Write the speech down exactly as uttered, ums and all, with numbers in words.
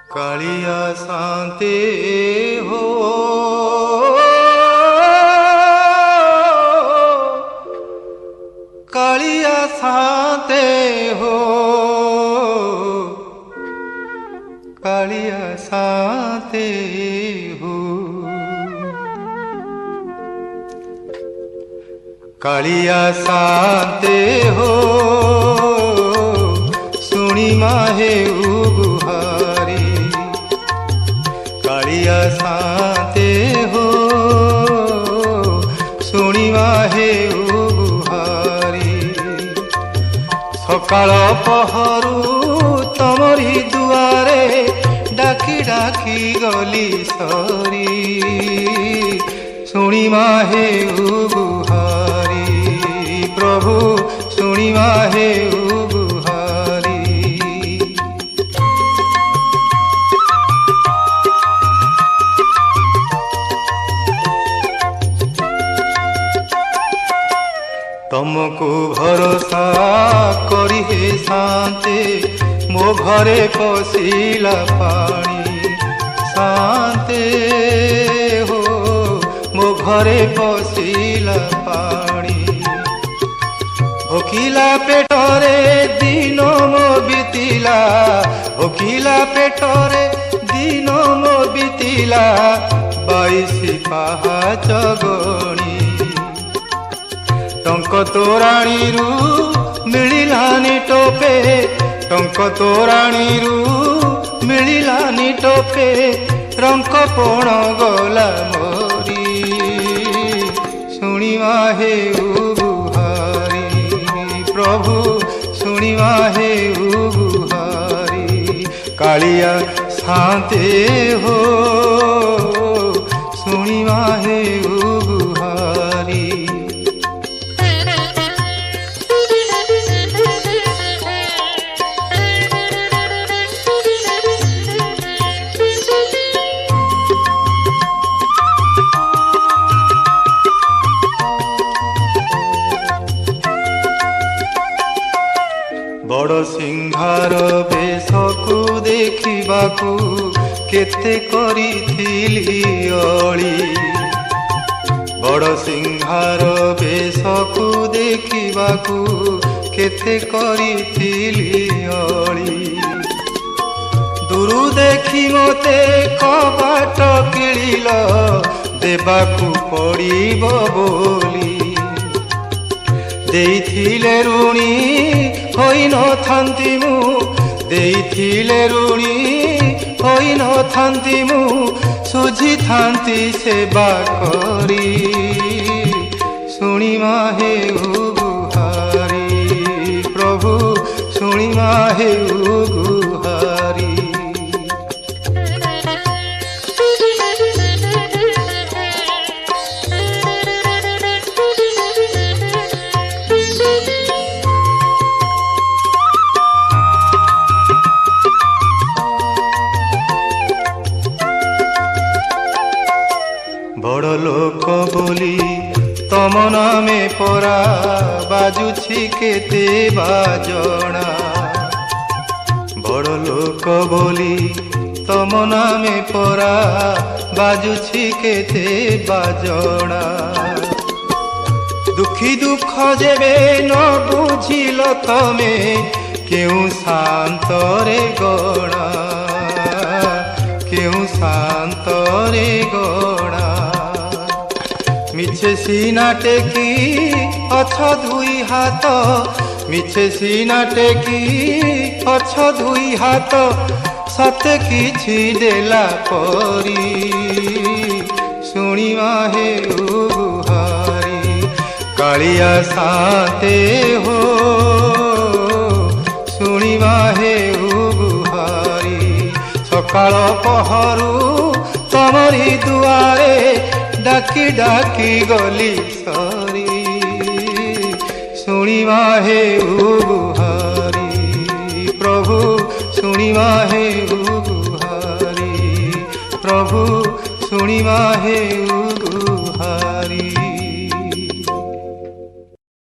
कालिया शांति हो कालिया शांति हो कालिया शांति हो कालिया शांति हो सुनी माहे उगुहारी कालिया शांति हो सुनी माहे उगुहारी सकाळ पहरु तमरी दुआरे डाकी डाकी गली सरी सुनी माहे उगुहारी प्रभु सुनी माहे उगुहारी तुमको भरोसा करी हे शांति मो घरे पशिला पानी शांति हो मो घरे पशिला पानी भोकिला पेटरे दिन मो बीतिला भोकिला पेटरे दिन मो बीतिला बाईसी पाहाच गणी टंक तोराणी रु मिलिलानी टोपे टंक तोराणी रु मिलिलानी टोपे रंक पण गला मोरी सुनी माहे उगुहारी प्रभु सुनी माहे उगुहारी कालिया शांति हो सुनी माहे उगुहारी बड़ सिंहार बेशकु देखिबाकू केते करिथिली अली बड़ सिंहार बेशकु देखिबाकू केते करिथिली अली दूरु देखि मते कबाट किलिल देबाकू पड़िबो बोली देइथिले ऋणी होई न थांती मु देइथिले ऋणी होई न थांती मु सुझी थांती सेवा करी सुनी माहे उगुहारी प्रभु सुनी माहे उगुहारी बड़ लोक बोली तम नामे परा बाजुछि केते बाजना बड़ लोक बोली तम नामे परा बाजुछि केते बाजना दुखी दुख जेबे न बुझिल तमे केउ शांतरे गणा केउ शांतरे गणा मिछे सीना टेकी अछ दुई हाथ मिछे सीना टेकी अछ दुई हाथ सत किछि देला परी सुनी माहे उगुहारी कालिया शांति हो सुनी माहे उगुहारी सकाळ पहरु तमरी दुआरे डाकी डाकी गली सरी सुनी माहे उगुहारी प्रभु सुनी माहे उगुहारी प्रभु सुनी माहे उगुहारी।